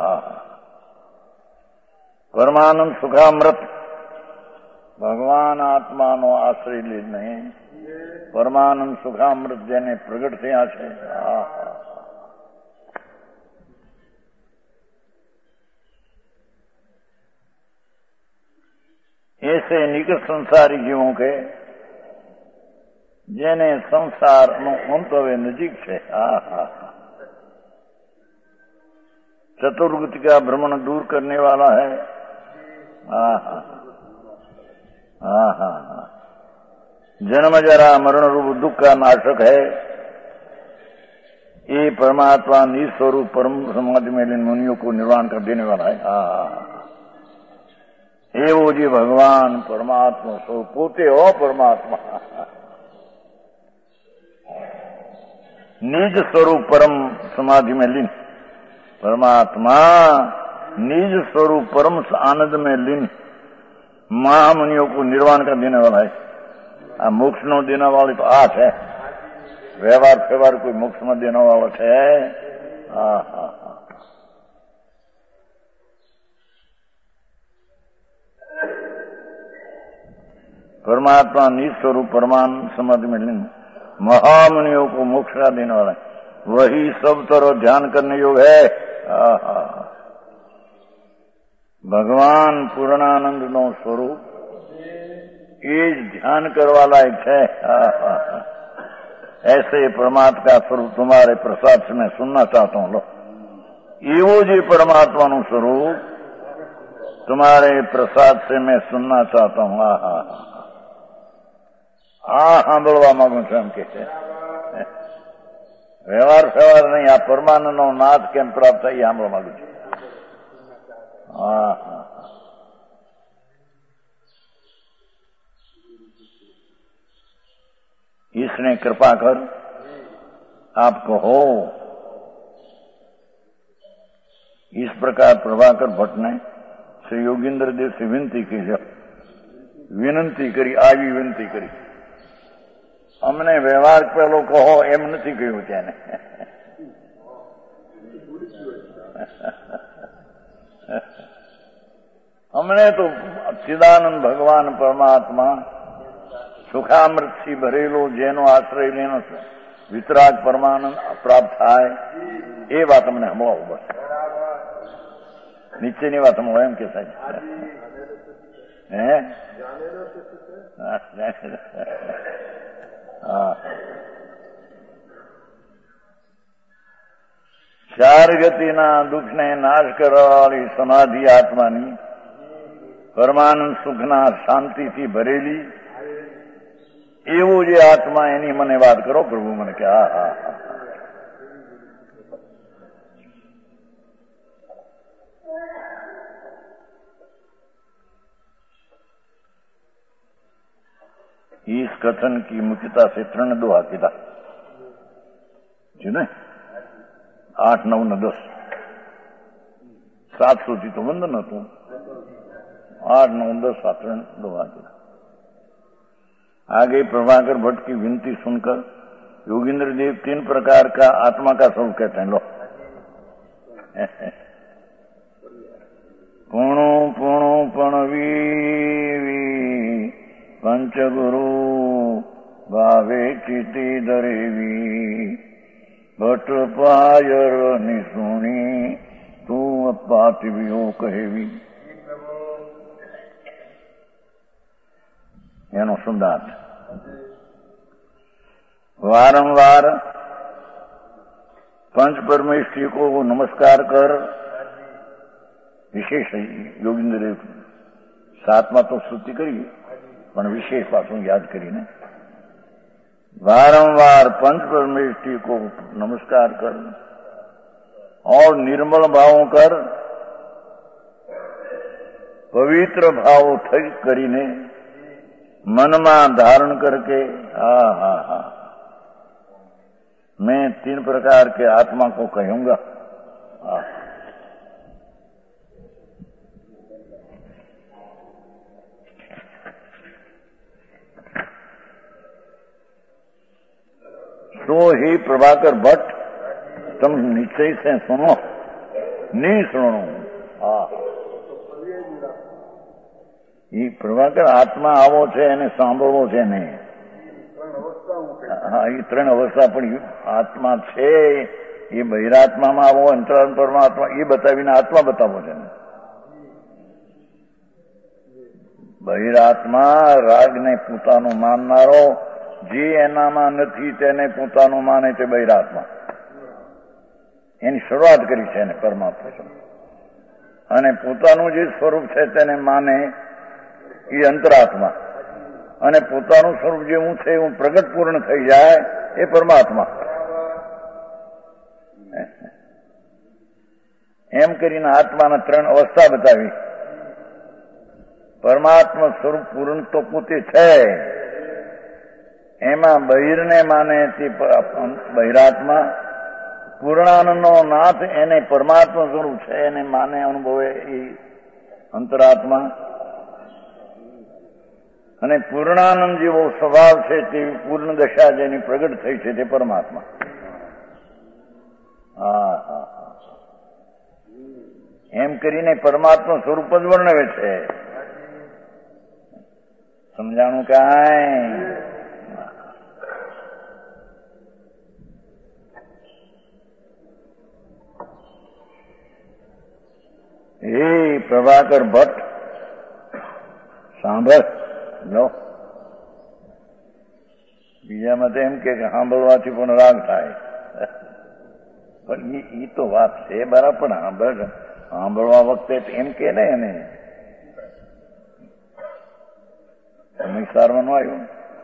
परमानंद सुखामृत ભગવાન આત્માનો આશ્રય લઈને પરમાનંદ સુખામૃત જેને પ્રગટ થયા છે. ऐसे निकट संसारी जीवों के જેને સંસારનો અંત હવે નજીક છે. चतुर्गति का भ्रमण दूर करने वाला है. जन्म जरा मरण रूप दुख का नाशक है. ये परमात्मा निस्वरूप परम समाधि में लीन मुनियों को निर्वाण कर देने वाला है. ये वो जी भगवान परमात्मा स्वरूप पोते हो परमात्मा निज स्वरूप परम समाधि में लीन परमात्मा निज स्वरूप परम आनंद में लीन महामुनियों को निर्वाण कर देने वाला है. मोक्ष नो देने वाली तो आठ है. व्यवहार कोई मोक्ष में देने वाला है. परमात्मा निस्वरूप परमान समाधि में लीन महामुनियों को मोक्ष का देने वाला है. वही सब तरह ध्यान करने योग है. भगवान पूर्णानंद नो स्वरूप એ ધ્યાન કરવા લાયક છે. ऐसे परमात्मा का स्वरूप तुम्हारे प्रसाद से मैं सुनना चाहता हूं। लो एवं जी परमात्मा नु स्वरूप तुम्हारे प्रसाद से मैं सुनना चाहता हूं। સાંભળવા માંગુ છું એમ કે છે। વ્યવહાર ફેવાર નહીં, આ પરમાનંદ નો નાદ કેમ પ્રાપ્ત થાય એ સાંભળવા માંગુ છું। ईश्वने कृपा कर आप कहो। इस प्रकार प्रभाकर भट्ट ने श्री योगींद्र देव से विनती की है। विनंती करी, आवी विनती करी। अमने व्यवहार पहलो कहो एम नहीं कहू त्याने। हमने तो चिदानंद भगवान परमात्मा सुखामृत થી ભરેલો જેનો આશ્રય લેનો વિતરાગ પરમાનંદ પ્રાપ્ત થાય એ વાત અમને સંભળાવો બસ। નીચેની વાત સંભળો એમ કે સાહેબ હે ચાર ગતિના દુઃખને નાશ કરવાવાળી સમાધિ આત્માની પરમાનંદ સુખના શાંતિથી ભરેલી એવું જે આત્મા એની મને વાત કરો પ્રભુ। મને કે હા इस कथन की मुख्यता से 3 दोहा कीधा ने 8, 9 ने 10 7 સુધી તો વંદન હતું। 8, 9, 10 આ 3 दोहा कीधा। आगे प्रभाकर भट्ट की विनती सुनकर योगींद्र देव 3 प्रकार का आत्मा का स्वरूप कहते हैं। लो पुणु पुणु पणवी पंचगुरु भावे चिति दरेवी भट्ट पायर निसुणी तू पातिवियो कहेवी। એનો સુંદાર્થ वारंवार पंच परमेश्वरी को नमस्कार कर। विशेष योगींद्र देव 7માં तो स्तुति करी પણ વિશેષ પાછું યાદ કરીને वारंवार पंच परमेश्वरी को नमस्कार कर और निर्मल भाव कर पवित्र भाव થઈ કરીને मन में धारण करके मैं 3 प्रकार के आत्मा को कहूंगा। तो ही प्रभाकर भट्ट तुम निश्चय से सुनो, नहीं सुनो। ये प्रभाकर आत्मा आवो छे ने सांभळवो छे नहीं। हाँ, ये 3 अवस्था पड़ी आत्मा छे। ये बहिरात्मा में आवो, अंतरात्मा परमात्मा ये बतावीने आत्मा बतावो छे। बहिरात्मा राग ने पोतानो माननारो, जे एनामां नथी तेने पोतानो माने ते बहिरात्मा। एनी शुरुआत करी छे ने परमात्मा अने पोतानुं जे स्वरूप छे तेने माने ये अंतरात्मा અને પોતાનું સ્વરૂપ જેવું છે એવું પ્રગટ પૂર્ણ થઈ જાય એ પરમાત્મા। એમ કરીને આત્માના 3 અવસ્થા બતાવી। પરમાત્મા સ્વરૂપ પૂર્ણ તો પોતે છે, એમાં બહિરને માને તે બહિરાત્મા, પૂર્ણાનંદનો નાથ એને પરમાત્મા સ્વરૂપ છે એને માને અનુભવે એ અંતરાત્મા, અને પૂર્ણાનંદ જેવો સ્વભાવ છે તેવી પૂર્ણ દશા જેની પ્રગટ થઈ છે તે પરમાત્મા। એમ કરીને પરમાત્મા સ્વરૂપ જ વર્ણવે છે। સમજાણું કાંઈ? હે પ્રભાકર ભટ્ટ સાંભળ લો, બીજામાં તો એમ કે સાંભળવાથી પણ રાગ થાય, પણ એ તો વાત છે બરાબર. પણ સાંભળવા વખતે એમ કે ને એને તમે સારવાનું આવ્યું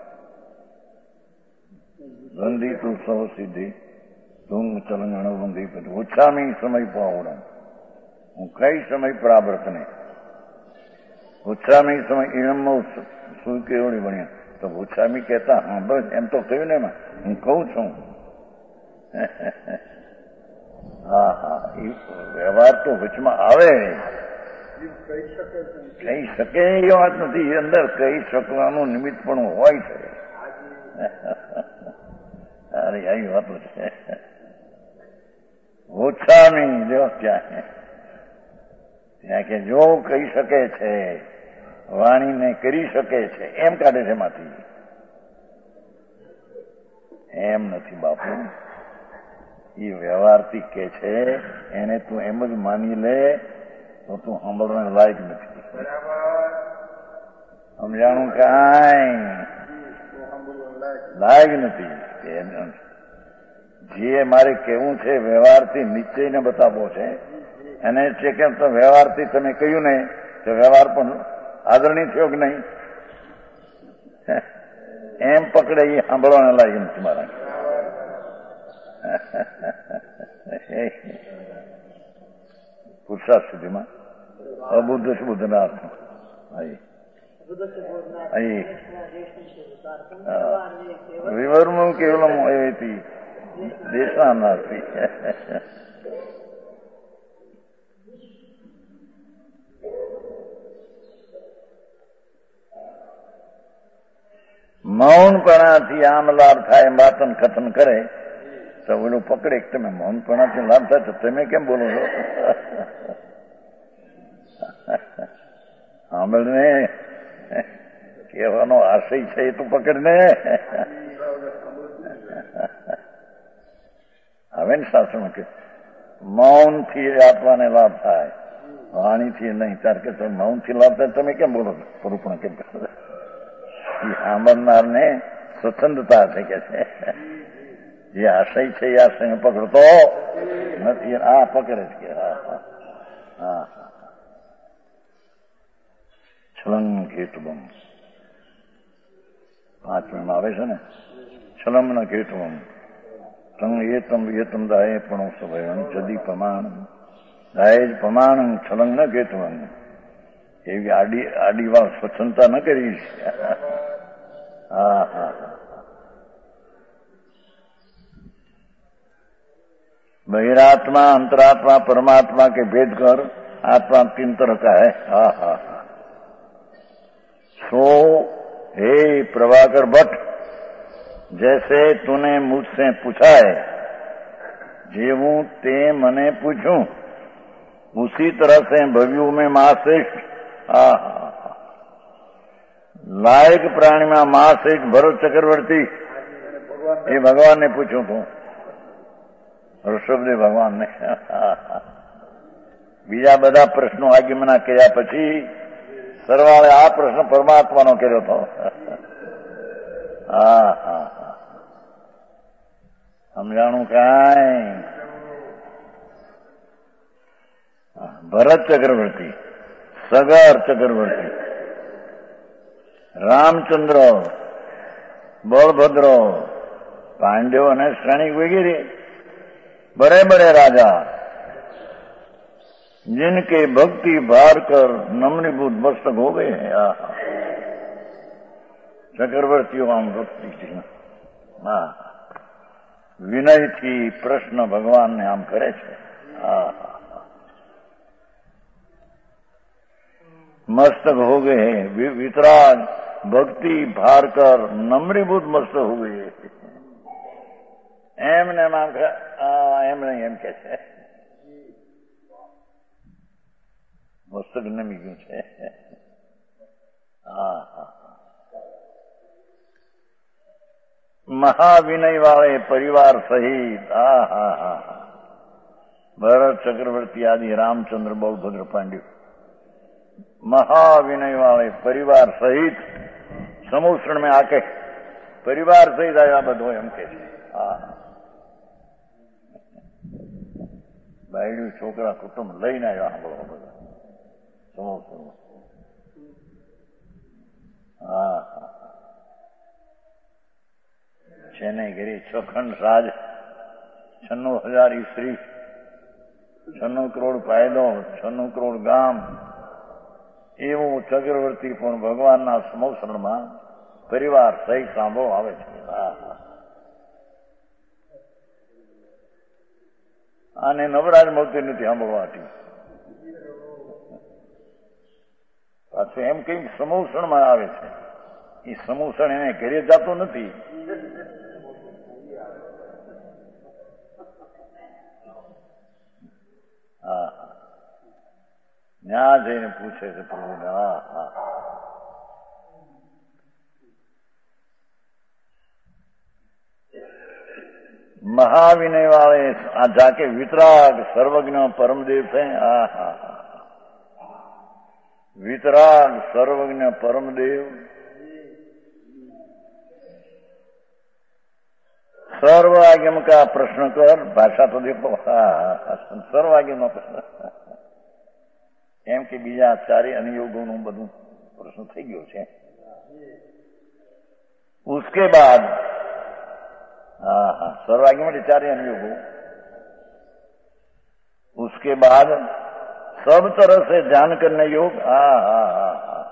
ગંદી તું સૌ સીધી તુંગ ચલંગણ બંધી પછી ઓછામી સમય પાવડા હું કઈ સમય પ્રાવર્તને ઓછામી સમય એમ શું કેવડી બન્યા તો ઓછામી કહેતા હા બસ એમ તો કહ્યું ને એમાં હું કઉ છું. હા હા એ વ્યવહાર તો વચમાં આવે કહી શકે એ વાત નથી. અંદર કહી શકવાનું નિમિત્ત પણ હોય છે. અરે આવી વાતો છે. ઓછામી જો ત્યાં કે જો કહી શકે છે વાણીને કરી શકે છે એમ કાઢે છે માંથી. એમ નથી બાપુ, એ વ્યવહારથી કે છે એને તું એમ જ માની લે તો તું સાંભળવાને લાયક નથી. સમજાણું કાંઈ લાયક નથી. જે મારે કેવું છે વ્યવહારથી નિશ્ચયને બતાવવો છે અને છે કે તો વ્યવહારથી તમે કહ્યું નહીં તો વ્યવહાર પણ આદરણીય થયો કે નહીં એમ પકડે એ સાંભળવાને લાયક નથી મારા. પુરુષાર્થ સુધીમાં અબુદ્ધ છે બુદ્ધના અર્થ વિવરનું કેવલમ એવી દેશાનાર્થી. મૌનપણાથી આમ લાભ થાય એમ વાતન કથન કરે તો ઓલું પકડે કે તમે મૌનપણાથી લાભ થાય તો તમે કેમ બોલો છો? સાંભળને કહેવાનો આશય છે એ તું પકડને. હવે ને શાસ્ત્રમાં કે મૌનથી આપવાને લાભ થાય, વાણીથી નહીં. તાર કે મૌનથી લાભ થાય તમે કેમ બોલો છો? પૂરું કેમ કરો? એ સાંભળનારને સ્વતંત્રતા છે કે છે જે આશય છે એ આશયને પકડતો નથી. આ પકડે છે કે હા હા છલંગ કેટુબમ 5મીમાં આવે છે ને છલમ ન કેટુબમ તંગ એતમ દાય પણ સભયમ જદી પ્રમાણ દાય જ પ્રમાણ છલંગ ન કેટુબમ. એવી આડી વાત સ્વચ્છતા ન કરી. હા હા बहिरात्मा अंतरात्मा परमात्मा के भेद कर आत्मा 3 तरह का है. हा हा सो हे प्रभाकर भट्ट, जैसे तूने मुझसे पूछा है जेवू ते मने पूछूं उसी तरह से भव्यू में महाश्रेष्ठ लायक प्राणी में महाश्रेष्ठ भरत चक्रवर्ती ये भगवान ने पूछू तू ઋષભદેવ ભગવાનને. બીજા બધા પ્રશ્નો આગમના કર્યા પછી સરવાળે આ પ્રશ્ન પરમાત્માનો કર્યો હતો. હા હા સમજાણું કાંઈ? ભરત ચક્રવર્તી, સગર ચક્રવર્તી, રામચંદ્ર, બળભદ્ર, પાંડવ અને શ્રેણી વગેરે बड़े बड़े राजा जिनके भक्ति भार कर नमनीभूत मस्तक हो गए हैं. चक्रवर्तीओ आम भक्ति थी विनय थी प्रश्न भगवान ने आम करे छे. मस्तक हो गए हैं. वितराग भक्ति भार कर नमनीभूत मस्तक हो गए. એમને એમ નહીં એમ કે છે મસ્તક નમી ગયું છે. મહાવિનય વાળે પરિવાર સહિત ભરત ચક્રવર્તી આદિ રામચંદ્ર બળભદ્ર પાંડવ महाविनय वाले परिवार सहित समुद्र में आके પરિવાર સહિત આવ્યા બધો એમ કે છે. હા, બાયડું છોકરા કુટુંબ લઈને આવ્યા સાંભળવા બધા સમોસર. હા, છે નહીં ઘરે 6 ખંડ રાજ, 96,000 ઈસ્ત્રી, 96 કરોડ ફાયદો, 96 કરોડ ગામ. એવું ચક્રવર્તી પણ ભગવાનના સમોસરમાં પરિવાર સહિત સાંભળો આવે છે. આને નવરાજ મળતી નથી સાંભળવાથી. પાછું એમ કઈ સમૂષણમાં આવે છે. એ સમૂષણ એને ઘરે જતો નથી. હા, ત્યાં જઈને પૂછે છે પ્રભુને. હા હા, महाविनय वाले जाके वितराग सर्वज्ञ परमदेव थे. हा हा, वितराग सर्वज्ञ परमदेव सर्वागम का प्रश्न कर. भाषा तो देखो. सर्वागम प्रश्न एम के बीजा 4 अनुयोगों બધું પ્રશ્ન થઈ ગયો છે. उसके बाद हाँ हाँ, सर्वागम में 4 अनुयोग. उसके बाद सब तरह से ध्यान करने योग. हाँ हाँ हाँ हाँ,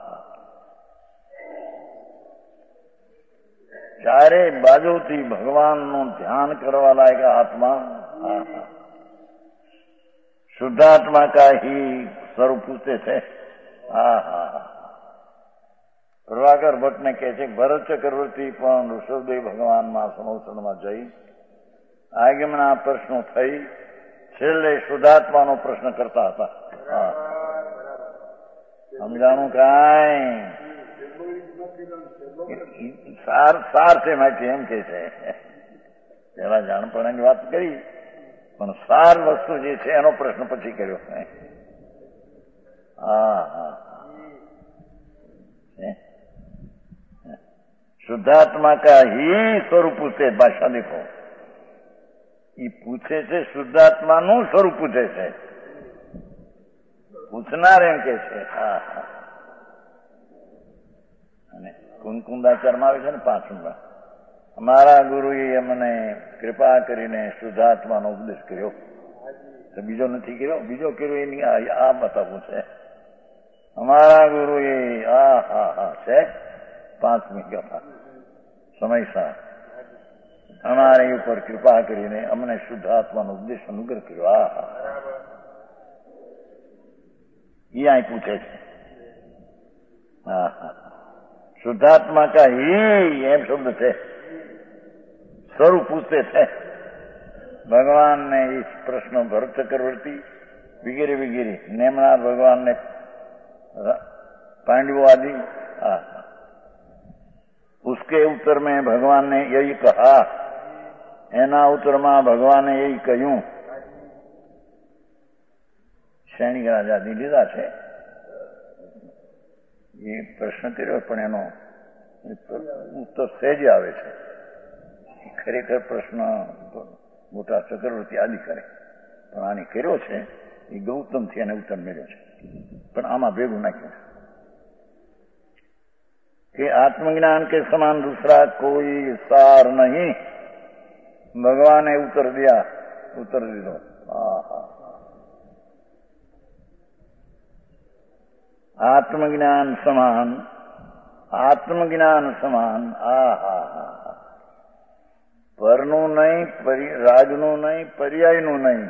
चारे बाजूથી ભગવાનનું ધ્યાન કરવા લાયક આત્મા. હા હા, શુદ્ધાત્મા का ही સ્વરૂપ પૂછते છે. હા હા, પ્રભાકર ભટ્ટને કહે છે ભરત ચક્રવર્તી પણ ઋષભદેવ ભગવાનમાં સમોસણમાં જઈ આગમના પ્રશ્નો થઈ છેલ્લે શુદ્ધાત્માનો પ્રશ્ન કરતા હતા. હા, સમજાણું કાંઈ સાર છે માહિતી એમ કે છે. પેલા જાણપણાની વાત કરી પણ સાર વસ્તુ જે છે એનો પ્રશ્ન પછી કર્યો. હા હા, शुद्धात्मा का ही स्वरूप पूछे. भाषा देखो, ये पूछे છે શુદ્ધાત્માનું સ્વરૂપ પૂછે છે. પૂછનાર એમ કે છે. હા હા, અને કુંકુંદાચારમાં આવે છે ને 5 અમારા ગુરુએ અમને કૃપા કરીને શુદ્ધાત્માનો ઉપદેશ કર્યો. તો બીજો નથી કર્યો. બીજો કર્યો એની આ બતાવવું છે. અમારા ગુરુએ હા હા હા છે 5મી કથા સમયસર અમારી ઉપર કૃપા કરીને અમને શુદ્ધાત્માનો ઉપદેશ અનુગ્રહ કર્યો. હા હા, એ અહીં પૂછે છે. હા હા, શુદ્ધાત્મા કા ही એમ શબ્દ છે. સ્વરૂપ પૂછતે છે. ભગવાનને એ પ્રશ્નો ભરત ચક્રવર્તી વગેરે વગેરે નેમનાથ ભગવાનને पांडवों आदि. उसके उत्तर में भगवान ने यही कहा. एना उत्तर में भगवान ने यही કહ્યું. સૈનિક રાજાથી લીધા છે એ પ્રશ્ન કર્યો પણ એનો ઉત્તર સહેજ આવે છે. ખરેખર પ્રશ્ન મોટા ચક્રવર્તી આદિ કરે પણ આને કર્યો છે એ ગૌતમથી એને ઉત્તર મળ્યો છે. પણ આમાં ભેગું નાખ્યું कि आत्मज्ञान के समान दूसरा कोई सार नहीं. भगवान ने उत्तर दीधो. आत्मज्ञान સમાન. આ હા હા, પરનું નહીં, રાજનું નહીં, પર્યાયનું નહીં.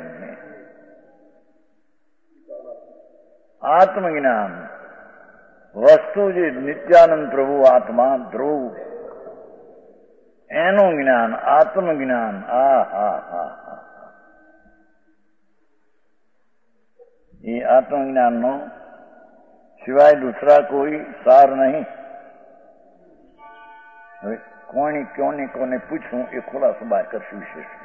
આત્મજ્ઞાન વસ્તુ જે નિત્યાનંદ પ્રભુ આત્મા ધ્રુવ એનું જ્ઞાન આત્મજ્ઞાન. આ હા હા હા, એ આત્મજ્ઞાનનો સિવાય દૂસરા કોઈ સાર નહીં. હવે કોને પૂછવું એ ખુલાસો બહાર કરશું વિશેષ.